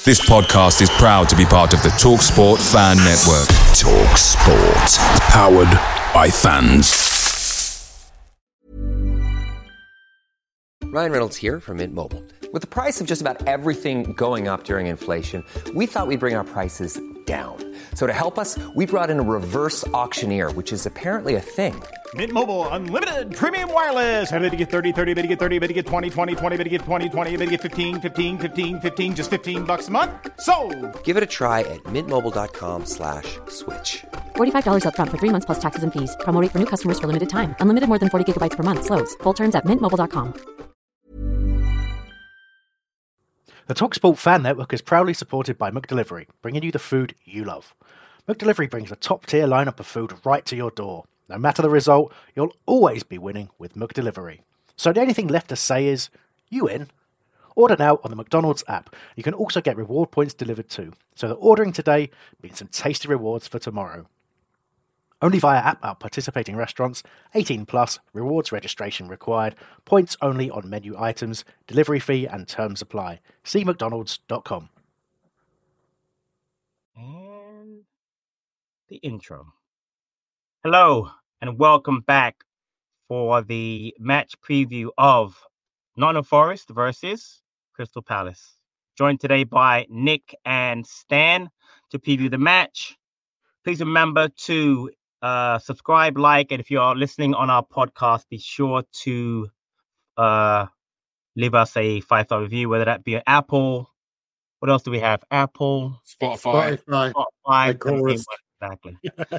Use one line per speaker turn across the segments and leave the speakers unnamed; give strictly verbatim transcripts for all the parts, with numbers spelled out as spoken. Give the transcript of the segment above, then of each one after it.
This podcast is proud to be part of the TalkSport Fan Network. TalkSport. Powered by fans.
Ryan Reynolds here from Mint Mobile. With the price of just about everything going up during inflation, we thought we'd bring our prices down. So to help us, we brought in a reverse auctioneer, which is apparently a thing.
Mint Mobile Unlimited Premium Wireless. How to get thirty, thirty, how to get thirty, how to get twenty, twenty, twenty, how to get twenty, twenty, how to get fifteen, fifteen, fifteen, fifteen, just fifteen bucks a month? Sold!
Give it a try at mintmobile.com slash switch.
forty-five dollars up front for three months plus taxes and fees. Promo rate for new customers for limited time. Unlimited more than forty gigabytes per month. Slows full terms at mint mobile dot com.
The TalkSport Fan Network is proudly supported by McDelivery, bringing you the food you love. McDelivery brings a top-tier lineup of food right to your door. No matter the result, you'll always be winning with McDelivery. So the only thing left to say is, you in? Order now on the McDonald's app. You can also get reward points delivered too, so that ordering today means some tasty rewards for tomorrow. Only via app at participating restaurants, eighteen plus, rewards registration required, points only on menu items, delivery fee and terms apply. See mcdonalds dot com.
And the intro. Hello, and welcome back for the match preview of Nottingham Forest versus Crystal Palace. Joined today by Nick and Stan to preview the match. Please remember to uh, subscribe, like, and if you are listening on our podcast, be sure to uh, leave us a five-star review, whether that be an Apple. What else do we have? Apple,
Spotify,
Spotify, Spotify. Exactly.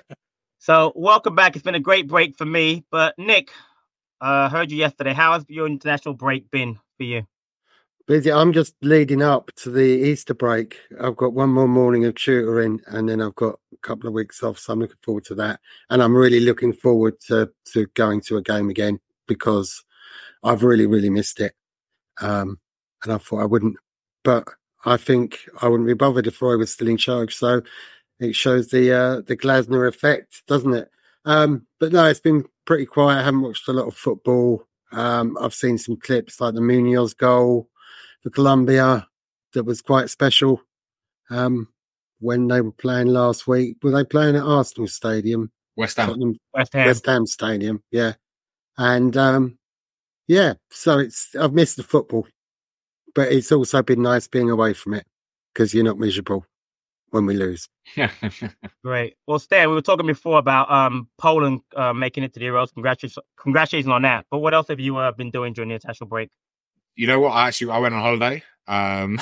So, welcome back. It's been a great break for me. But, Nick, I uh, heard you yesterday. How has your international break been for you?
Busy. I'm just leading up to the Easter break. I've got one more morning of tutoring, and then I've got a couple of weeks off. So I'm looking forward to that. And I'm really looking forward to, to going to a game again because I've really, really missed it. Um, and I thought I wouldn't. But I think I wouldn't be bothered if Roy was still in charge. So it shows the uh, the Glasner effect, doesn't it? Um, but no, it's been pretty quiet. I haven't watched a lot of football. Um, I've seen some clips like the Munoz goal for Colombia that was quite special. Um, when they were playing last week, were they playing at Arsenal Stadium?
West Ham.
Tottenham,
West Ham.
West Ham Stadium, yeah. And um, yeah, so it's I've missed the football, but it's also been nice being away from it because you're not miserable when we lose.
Great. Well, Stan, we were talking before about um, Poland uh, making it to the Euros. Congratulations, congratulations on that. But what else have you uh, been doing during the international break?
You know what? I actually I went on holiday um,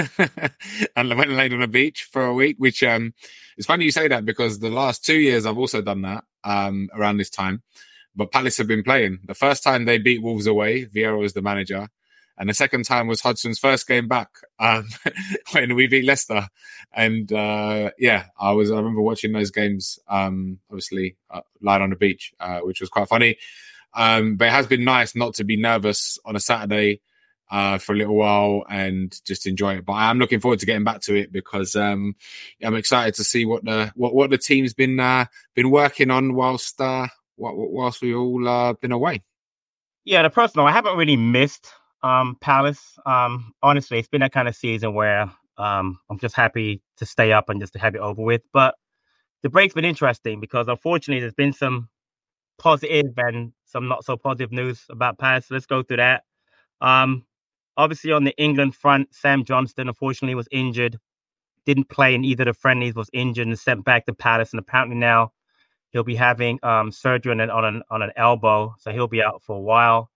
and I went and laid on a beach for a week, which um, it's funny you say that because the last two years I've also done that um, around this time. But Palace have been playing. The first time they beat Wolves away, Vieira was the manager. And the second time was Hodgson's first game back um, when we beat Leicester. And uh, yeah, I was. I remember watching those games, um, obviously, uh, lying on the beach, uh, which was quite funny. Um, but it has been nice not to be nervous on a Saturday uh, for a little while and just enjoy it. But I am looking forward to getting back to it because um, I'm excited to see what the what, what the team's been uh, been working on whilst uh, whilst we all uh, been away.
Yeah, the personal, I haven't really missed Um, Palace. Um, honestly, it's been that kind of season where um, I'm just happy to stay up and just to have it over with. But the break's been interesting because unfortunately there's been some positive and some not so positive news about Palace. So let's go through that. Um, obviously on the England front, Sam Johnston unfortunately was injured. Didn't play in either of the friendlies, was injured and sent back to Palace. And apparently now he'll be having um, surgery on an, on an on an elbow. So he'll be out for a while.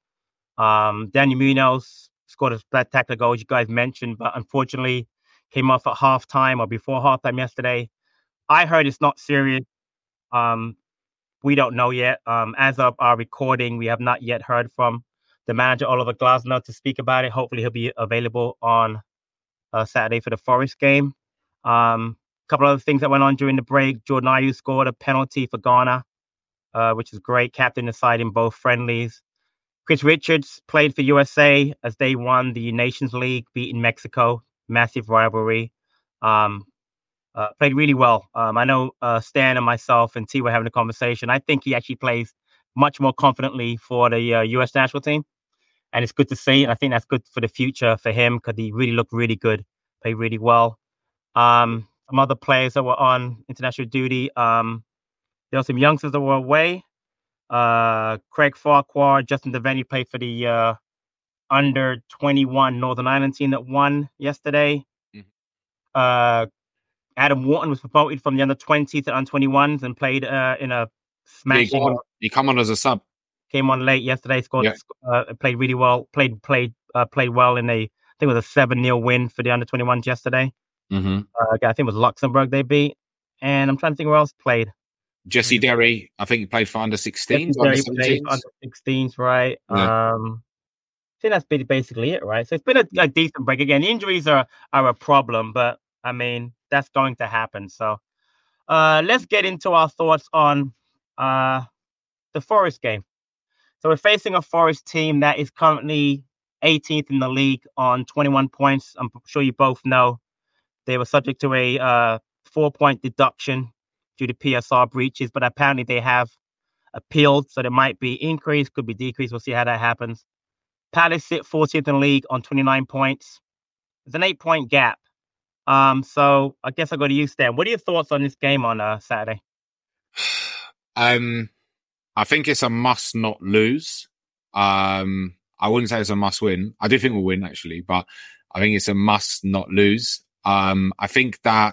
Um, Daniel Munoz scored a spectacular goal, as you guys mentioned, but unfortunately came off at halftime or before halftime yesterday. I heard it's not serious. Um, we don't know yet. Um, as of our recording, we have not yet heard from the manager, Oliver Glasner, to speak about it. Hopefully he'll be available on uh, Saturday for the Forest game. Um, a couple other things that went on during the break. Jordan Ayew scored a penalty for Ghana, uh, which is great. Captain the side in both friendlies. Chris Richards played for U S A as they won the Nations League, beating Mexico. Massive rivalry. Um, uh, played really well. Um, I know uh, Stan and myself and T were having a conversation. I think he actually plays much more confidently for the uh, U S national team. And it's good to see. And I think that's good for the future for him because he really looked really good. Played really well. Um, some other players that were on international duty. Um, there were some youngsters that were away. Uh, Craig Farquhar, Justin Devaney played for the uh, under twenty-one Northern Ireland team that won yesterday.
Mhm.
Uh, Adam Wharton was promoted from the under twenties to under twenty-ones and played uh, in a
Yeah, he,
smashing.
come on, he come on as a sub.
Came on late yesterday. Scored.
Yeah.
Uh, played really well. Played played uh, played well in a I think it was a seven nil win for the under twenty-ones yesterday.
Mm-hmm.
Uh, I think it was Luxembourg they beat. And I'm trying to think who else played.
Jesse Derry, I think he played for under sixteens,
Derry
under
played
seventeens.
for under sixteens, right?
Yeah.
Um, I think that's ba- basically it, right? So it's been a, a decent break. Again, injuries are are a problem, but I mean that's going to happen. So uh, let's get into our thoughts on uh, the Forest game. So we're facing a Forest team that is currently eighteenth in the league on twenty-one points. I'm sure you both know they were subject to a uh, four-point deduction due to P S R breaches, but apparently they have appealed, so there might be increase, could be decrease. We'll see how that happens. Palace sit fourteenth in the league on twenty-nine points. It's an eight-point gap. Um, so I guess I'll go to you, Stan. What are your thoughts on this game on uh, Saturday?
Um, I think it's a must not lose. Um, I wouldn't say it's a must win. I do think we'll win actually, but I think it's a must not lose. Um, I think that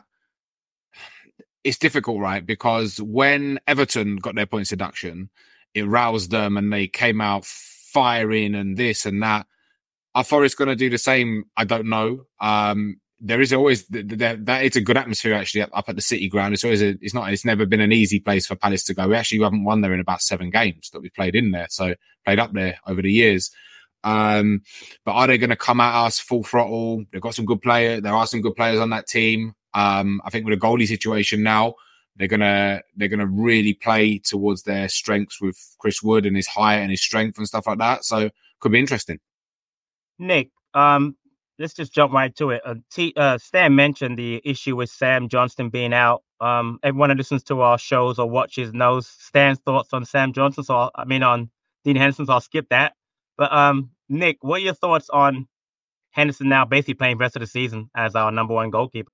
it's difficult, right? Because when Everton got their points deduction, it roused them and they came out firing and this and that. Are Forest going to do the same? I don't know. Um, there is always that. That it's a good atmosphere actually up, up at the City Ground. It's always a, it's not. It's never been an easy place for Palace to go. We actually haven't won there in about seven games that we've played in there. So played up there over the years. Um, but are they going to come at us full throttle? They've got some good players. There are some good players on that team. Um, I think with a goalie situation now, they're gonna they're gonna really play towards their strengths with Chris Wood and his height and his strength and stuff like that. So could be interesting.
Nick, um, let's just jump right to it. Uh, T, uh, Stan mentioned the issue with Sam Johnston being out. Um, everyone who listens to our shows or watches knows Stan's thoughts on Sam Johnston. So I'll, I mean on Dean Henderson. So I'll skip that. But um, Nick, what are your thoughts on Henderson now basically playing the rest of the season as our number one goalkeeper?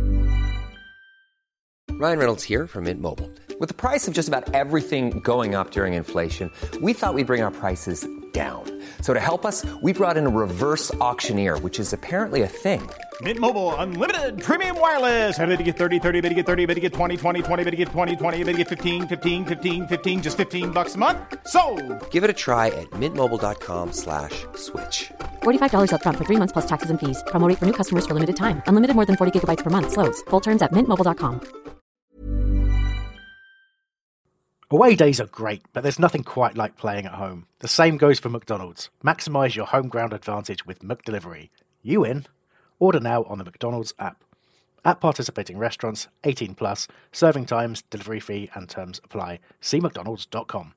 Ryan Reynolds here from Mint Mobile. With the price of just about everything going up during inflation, we thought we'd bring our prices down. So to help us, we brought in a reverse auctioneer, which is apparently a thing.
Mint Mobile Unlimited Premium Wireless. How to get thirty, thirty, how to get thirty, how to get twenty, twenty, twenty, how to get twenty, twenty, how to get fifteen, fifteen, fifteen, fifteen, just fifteen bucks a month? Sold!
Give it a try at mintmobile.com slash switch.
forty-five dollars up front for three months plus taxes and fees. Promo rate for new customers for limited time. Unlimited more than forty gigabytes per month. Slows full terms at mint mobile dot com.
Away days are great, but there's nothing quite like playing at home. The same goes for McDonald's. Maximise your home ground advantage with McDelivery. You in? Order now on the McDonald's app. At participating restaurants, eighteen plus, serving times, delivery fee and terms apply. See mcdonalds dot com.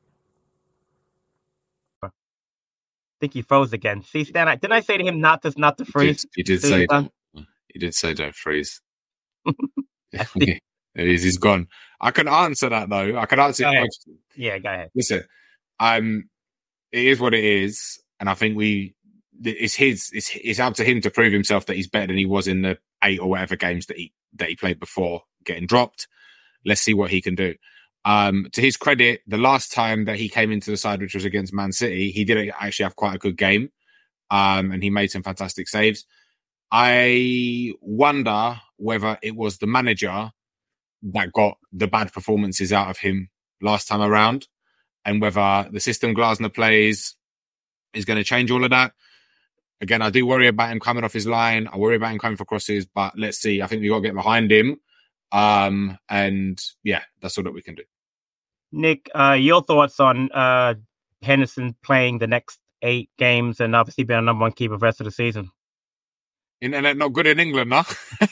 I think he froze again. See, Stan, I, didn't I say to him not to not to freeze?
He did, he did
See,
say
um,
he did say don't freeze. It is. He's gone. I can answer that though. I can answer
Go
your
ahead.
question.
Yeah, go ahead.
Listen, um, it is what it is, and I think we. It's his. It's it's up to him to prove himself that he's better than he was in the eight or whatever games that he that he played before getting dropped. Let's see what he can do. Um, to his credit, the last time that he came into the side, which was against Man City, he did actually have quite a good game, um, and he made some fantastic saves. I wonder whether it was the manager that got the bad performances out of him last time around, and whether the system Glasner plays is going to change all of that. Again, I do worry about him coming off his line. I worry about him coming for crosses, but let's see. I think we've got to get behind him. Um, and yeah, that's all that we can do. Nick,
uh, your thoughts on uh, Henderson playing the next eight games and obviously being a number one keeper for the rest of the season?
Internet not good in England, no?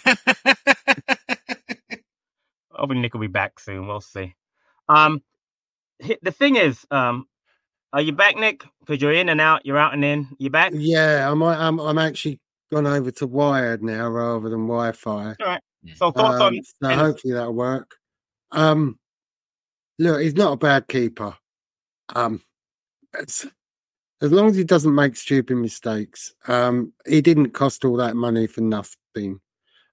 Hopefully Nick will be back soon. We'll see. Um, the thing is, um, are you back, Nick? Because you're in and out, you're out and in. You back?
Yeah, I'm. I'm. I'm actually gone over to wired now rather than Wi-Fi.
All right. So thoughts
um,
on?
So
Henderson?
hopefully that'll work. Um, look, he's not a bad keeper. Um, it's, as long as he doesn't make stupid mistakes. Um, he didn't cost all that money for nothing.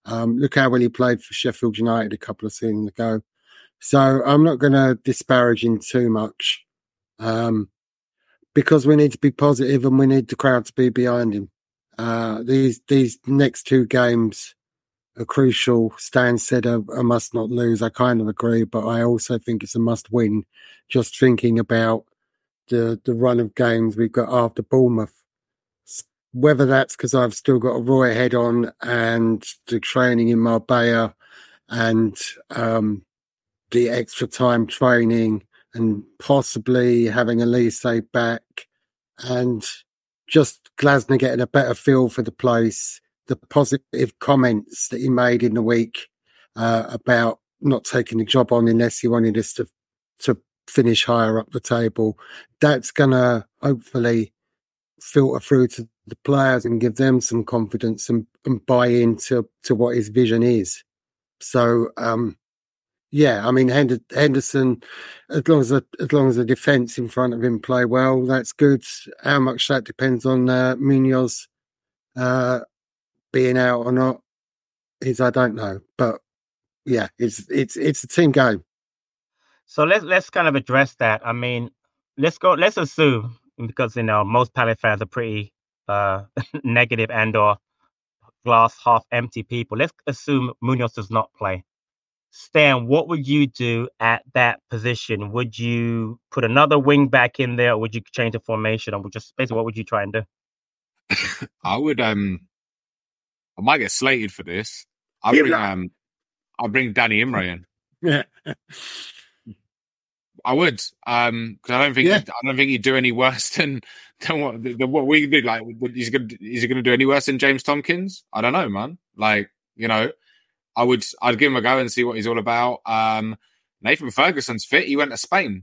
Um, look how well he played for Sheffield United a couple of seasons ago. So I'm not going to disparage him too much, um, because we need to be positive and we need the crowd to be behind him. Uh, these these next two games are crucial. Stan said a, a must not lose. I kind of agree, but I also think it's a must win. Just thinking about the the run of games we've got after Bournemouth. Whether that's because I've still got a Roy head on and the training in Marbella and um, the extra time training and possibly having Elise back and just Glasner getting a better feel for the place, the positive comments that he made in the week uh, about not taking the job on unless he wanted us to, to finish higher up the table. That's going to hopefully filter through to the players and give them some confidence and, and buy into to what his vision is. So, um, yeah, I mean, Henderson, as long as the, as long as the defence in front of him play well, that's good. How much that depends on uh, Munoz uh, being out or not is I don't know. But yeah, it's it's it's a team game.
So let's let's kind of address that. I mean, let's go. Let's assume, because you know most Palace fans are pretty uh, negative and or glass half empty people. Let's assume Munoz does not play. Stan, what would you do at that position? Would you put another wing back in there, or would you change the formation, or would just basically what would you try and do?
I would. Um, I might get slated for this. I'll bring. Um, I'll bring Danny Imre in.
Yeah.
I would, um, because I don't think
Yeah.
he'd, I don't think he'd do any worse than than what than what we did. Like, is he going is he going to do any worse than James Tompkins? I don't know, man. Like, you know, I would I'd give him a go and see what he's all about. Um, Nathan Ferguson's fit. He went to Spain.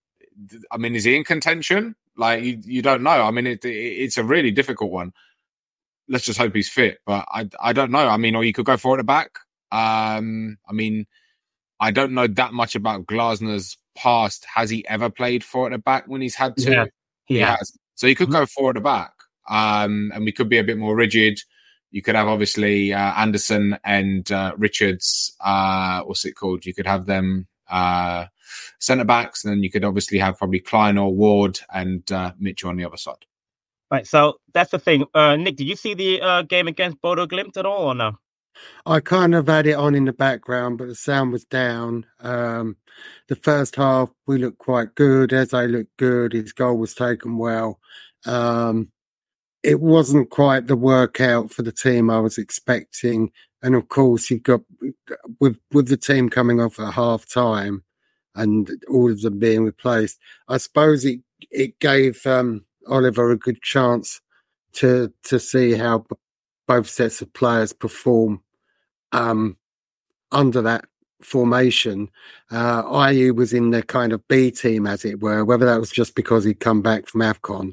I mean, is he in contention? Like, you, you don't know. I mean, it, it, it's a really difficult one. Let's just hope he's fit. But I I don't know. I mean, or you could go for it at the back. Um, I mean, I don't know that much about Glasner's past. Has he ever played forward at the back when he's had to?
Yeah, he
he
has.
has. So he could go forward at the back, um, and we could be a bit more rigid. You could have obviously uh, Anderson and uh, Richards. Uh, what's it called? You could have them uh, centre backs, and then you could obviously have probably Klein or Ward and uh, Mitchell on the other side.
Right. So that's the thing. Uh, Nick, did you see the uh, game against Bodo Glimt at all, or no?
I kind of had it on in the background, but the sound was down. Um, the first half, we looked quite good. Eze looked good. His goal was taken well. Um, it wasn't quite the workout for the team I was expecting. And of course, you've got, with, with the team coming off at half time and all of them being replaced, I suppose it, it gave um, Oliver a good chance to, to see how b- both sets of players perform Um, under that formation. uh, Ayew was in the kind of B team, as it were. Whether that was just because he'd come back from AFCON,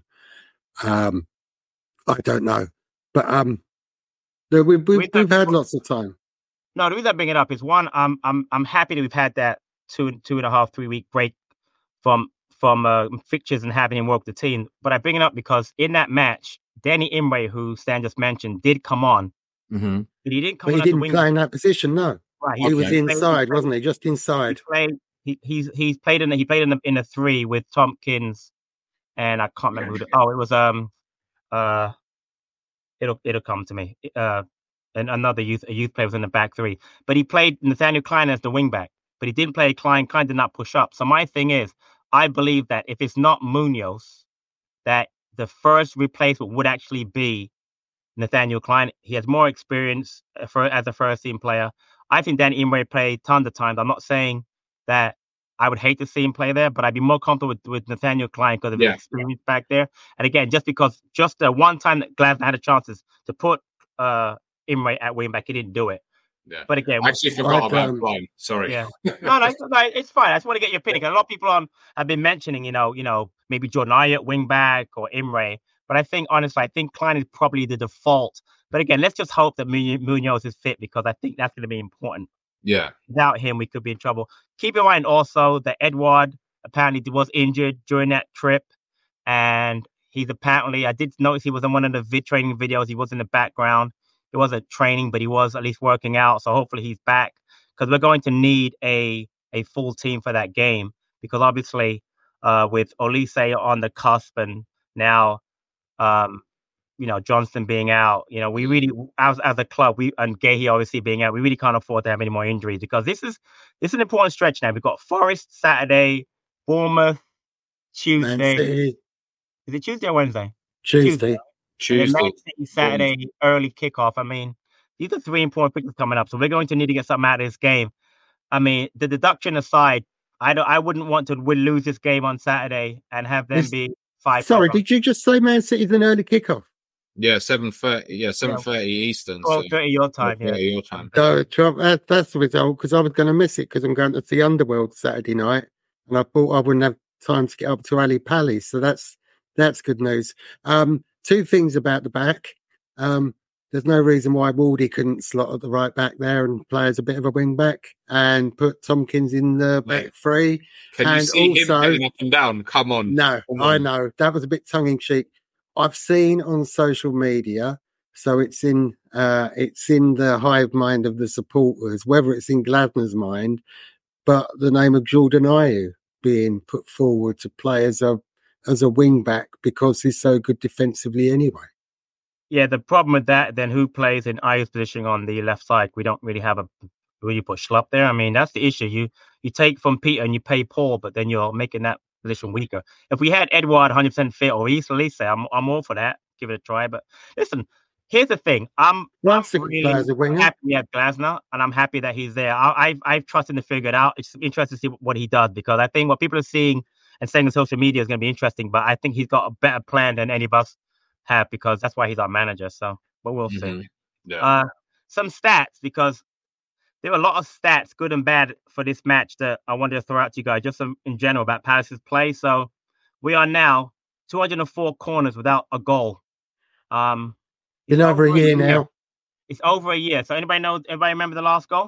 um, I don't know. But um, we, we, we've, we've had lots of time.
No, the reason I bring it up is one, I'm I'm I'm happy that we've had that two two and a half three week break from from uh, fixtures and having him work the team. But I bring it up because in that match, Danny Imre, who Stan just mentioned, did come on.
Mm-hmm.
But he didn't come
But he
on as a
didn't
wing.
play in that position, no.
Right,
He was
played-
inside,
played-
wasn't he? Just inside.
He played. He, he's he's played in the, he played in the in the three with Tompkins, and I can't remember who. The, oh, it was um uh, it'll it'll come to me. Uh, and another youth a youth player was in the back three, but he played Nathaniel Klein as the wing back, but he didn't play Klein. Klein did not push up. So my thing is, I believe that if it's not Munoz, that the first replacement would actually be Nathaniel Klein. He has more experience for, as a first team player. I think Danny Imre played tons of times. I'm not saying that I would hate to see him play there, but I'd be more comfortable with, with Nathaniel Klein because of
Yeah.
his experience back there. And again, just because just the one time that Glasner had a chances to put uh, Imre at wing back, he didn't do it.
Yeah.
But again,
I actually forgot
Like,
about
um,
Klein. Sorry.
yeah. No, no, it's, no, it's fine. I just want to get your opinion. 'Cause a lot of people on have been mentioning, you know, you know, maybe Jordan Ayew wing back or Imre. But I think, honestly, I think Klein is probably the default. But again, let's just hope that Mu- Munoz is fit because I think that's going to be important.
Yeah.
Without him, we could be in trouble. Keep in mind also that Edouard apparently was injured during that trip. And he's apparently, I did notice he was in one of the vid training videos. He was in the background. he wasn't training, but he was at least working out. So hopefully he's back, because we're going to need a a full team for that game. Because obviously, uh, with Olise on the cusp, and now, um, you know, Johnston being out, you know, we really, as as a club, we and Gahey obviously being out, we really can't afford to have any more injuries, because this is this is an important stretch now. We've got Forest Saturday, Bournemouth Tuesday. Is it Tuesday or Wednesday?
Tuesday.
Tuesday.
And then Man City Saturday, early kickoff. I mean, these are three important fixtures coming up, so we're going to need to get something out of this game. I mean, the deduction aside, I don't. I wouldn't want to win, lose this game on Saturday and have them
This-
be five.
Sorry,
five
did you just say Man City's an early kickoff?
Yeah, seven thirty. Yeah, seven thirty Eastern.
twelve thirty your time.
Yeah,
Yeah.
your time.
So twelve, that, that's the result, because I was going to miss it because I'm going to see Underworld Saturday night, and I thought I wouldn't have time to get up to Ali Pally. So that's that's good news. Um, two things about the back. Um, there's no reason why Wardy couldn't slot at the right back there and play as a bit of a wing back and put Tompkins in the back
Mate,
three.
Can you
And
see
also-
him getting up and down? Come on.
No,
Come
I
on.
know that was a bit tongue in cheek. I've seen on social media, so it's in uh, it's in the hive mind of the supporters, whether it's in Glasner's mind, but the name of Jordan Ayew being put forward to play as a as a wing back because he's so good defensively anyway.
Yeah, the problem with that, then who plays in Ayew's position on the left side? We don't really have a where you put Schlupp there. I mean, that's the issue. You you take from Peter and you pay Paul, but then you're making that position weaker. If we had Edouard one hundred percent fit or East Elise, I'm I'm all for that. Give it a try. But listen, here's the thing. I'm, I'm
Glasner
really
plays a winger.
happy we have Glasner, and I'm happy that he's there. I, I've I've trusted him to figure it out. It's interesting to see what he does, because I think what people are seeing and saying on social media is going to be interesting. But I think he's got a better plan than any of us have, because that's why he's our manager. So, but we'll see.
Mhm. Yeah.
Uh, some stats, because there are a lot of stats, good and bad, for this match that I wanted to throw out to you guys, just some, in general, about Palace's play. So we are now two hundred four corners without a goal. Um,
Been
it's
over a year now.
It's over a year. So anybody know? Everybody remember the last goal?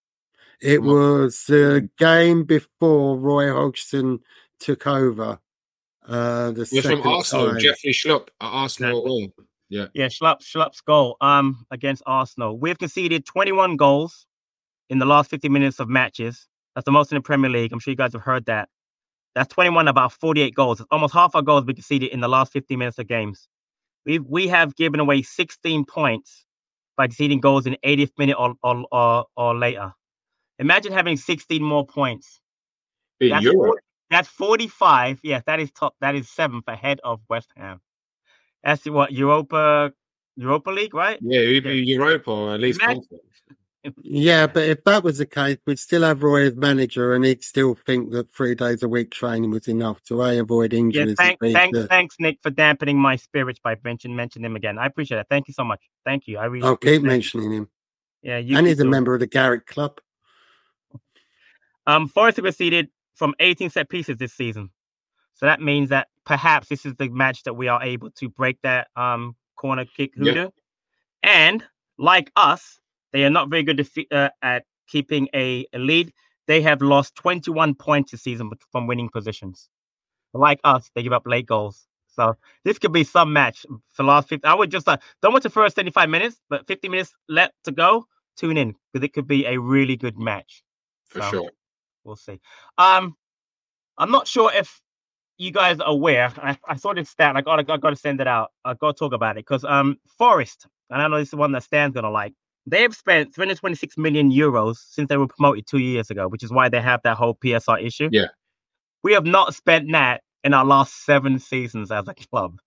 It was the game before Roy Hodgson took over. Uh, the
We're from
second
Arsenal.
time.
Jeffrey Schlupp at Arsenal. Exactly. Yeah.
Yeah, Schlupp, Schlupp's goal um, against Arsenal. We've conceded twenty-one goals in the last fifty minutes of matches. That's the most in the Premier League. I'm sure you guys have heard that. That's twenty-one, about forty-eight goals. Almost half our goals we conceded in the last fifty minutes of games. We we have given away sixteen points by conceding goals in the eightieth minute or or, or, or later. Imagine having sixteen more points.
In
That's,
Europe.
forty, that's forty-five. Yes, that is top. That is seventh ahead of West Ham. That's what Europa Europa League, right?
Yeah, either Europa or at least
Imagine-
conference.
Yeah, but if that was the case, we'd still have Roy as manager, and he'd still think that three days a week training was enough to A, avoid
Yeah,
injuries.
thank,
and B,
thanks,
to-
thanks, Nick, for dampening my spirits by mention mention him again. I appreciate it. Thank you so much. Thank you. I really
I'll keep
appreciate it.
mentioning him.
Yeah, you
And
keep
he's a
doing it.
member of the Garrick Club.
Um, Forest have conceded from eighteen set pieces this season, so that means that perhaps this is the match that we are able to break that um corner kick
Yeah.
hoodoo. And like us, they are not very good defe- uh, at keeping a, a lead. They have lost twenty-one points this season from winning positions. Like us, they give up late goals. So this could be some match for the last fifty. I would just uh, don't watch the first seventy-five minutes, but fifty minutes left to go. Tune in, because it could be a really good match.
For
So,
sure.
We'll see. Um, I'm not sure if you guys are aware. I, I saw this stat. I got I got to send it out. I got to talk about it, because um, Forest, and I know this is one that Stan's gonna like. They have spent three hundred twenty-six million euros since they were promoted two years ago, which is why they have that whole P S R issue.
Yeah.
We have not spent that in our last seven seasons as a club.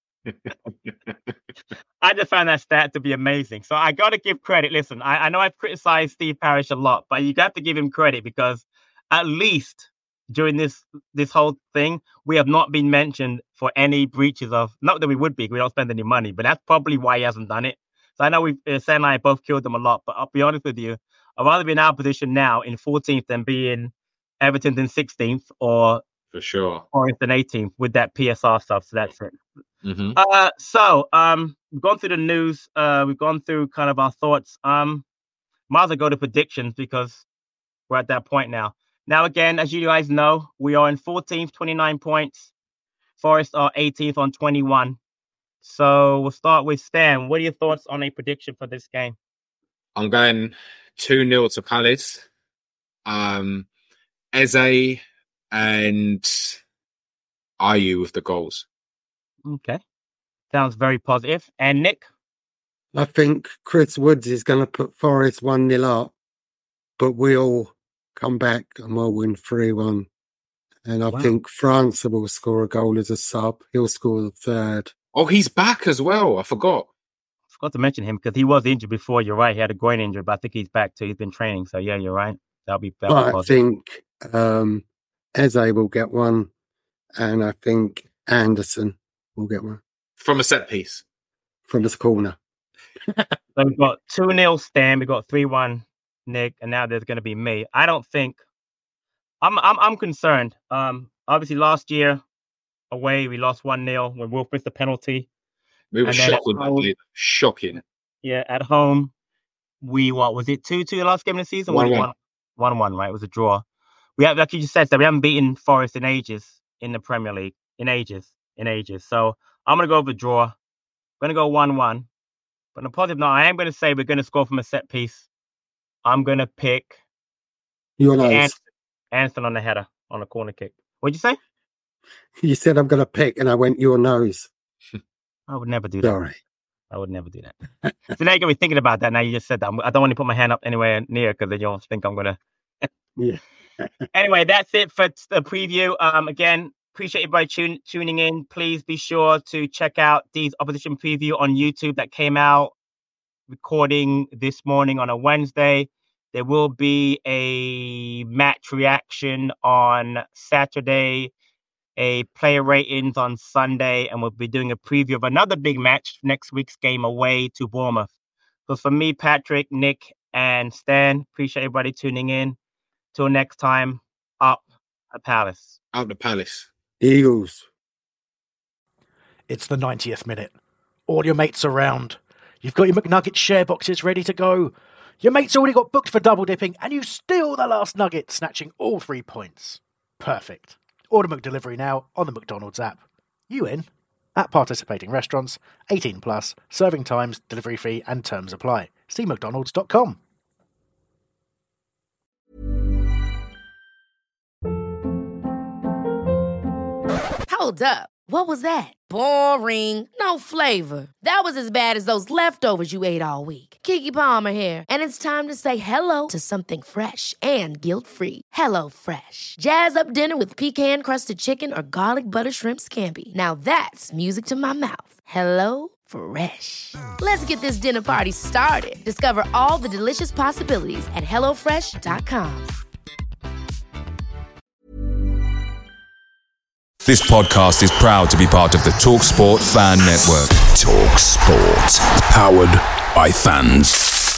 I just found that stat to be amazing. So I got to give credit. Listen, I, I know I've criticized Steve Parish a lot, but you got to give him credit, because at least during this this whole thing, we have not been mentioned for any breaches of, not that we would be, we don't spend any money, but that's probably why he hasn't done it. So I know we've, uh, Sam and I both killed them a lot, but I'll be honest with you, I'd rather be in our position now in fourteenth than be in Everton in sixteenth or
For sure.
Forest in eighteenth with that P S R stuff. So that's it.
Mm-hmm.
Uh, so um, we've gone through the news. Uh, we've gone through kind of our thoughts. Um, might as well go to predictions, because we're at that point now. Now, again, as you guys know, we are in fourteenth, twenty-nine points. Forest are eighteenth on twenty-one. So we'll start with Stan. What are your thoughts on a prediction for this game?
I'm going two nil to Palace. Um, Eze and Ayew with the goals.
Okay. Sounds very positive. And Nick?
I think Chris Woods is going to put Forest one nil up, but we'll come back and we'll win three one. And I wow. think France will score a goal as a sub. He'll score the third.
Oh, he's back as well. I forgot.
I forgot to mention him because he was injured before. You're right. He had a groin injury, but I think he's back too. He's been training. So, yeah, you're right. That'll be better.
I think um, Eze will get one. And I think Anderson will get one.
From a set piece?
From this corner.
So we've got two nil Stan. We've got three one Nick. And now there's going to be me. I don't think... I'm I'm I'm concerned. Um, obviously last year away we lost one nil when Wolf missed the penalty.
We were shocked with that lead. Shocking.
Yeah, at home we what was it two two the last game of the season?
One
one
one.
One one, right? It was a draw. We have, like you just said, so we haven't beaten Forest in ages in the Premier League. In ages. In ages. So I'm gonna go with a draw. I'm gonna go one one. But on a positive note, I am gonna say we're gonna score from a set piece. I'm gonna pick
Your nose.
Anderson on the header, on a corner kick. What'd you say?
You said I'm going to pick, and I went your nose.
I would never do that.
Sorry.
I would never do that. So now you're going to be thinking about that. Now you just said that. I don't want to put my hand up anywhere near because then you'll think I'm going to.
Yeah.
Anyway, that's it for the preview. Um, again, appreciate everybody tune, tuning in. Please be sure to check out Dee's opposition preview on YouTube that came out recording this morning on a Wednesday. There will be a match reaction on Saturday, a player ratings on Sunday, and we'll be doing a preview of another big match, next week's game away to Bournemouth. So for me, Patrick, Nick, and Stan, appreciate everybody tuning in. Till next time, up the Palace.
Up the Palace.
Eagles.
It's the ninetieth minute. All your mates around. You've got your McNugget share boxes ready to go. Your mate's already got booked for double dipping, and you steal the last nugget, snatching all three points. Perfect. Order McDelivery now on the McDonald's app. You in? At participating restaurants, eighteen plus, serving times, delivery fee, and terms apply. See mcdonalds dot com.
Hold up. What was that? Boring. No flavor. That was as bad as those leftovers you ate all week. Keke Palmer here. And it's time to say hello to something fresh and guilt-free. Hello Fresh. Jazz up dinner with pecan-crusted chicken or garlic butter shrimp scampi. Now that's music to my mouth. Hello Fresh. Let's get this dinner party started. Discover all the delicious possibilities at hello fresh dot com.
This podcast is proud to be part of the TalkSport Fan Network. TalkSport. Powered by fans.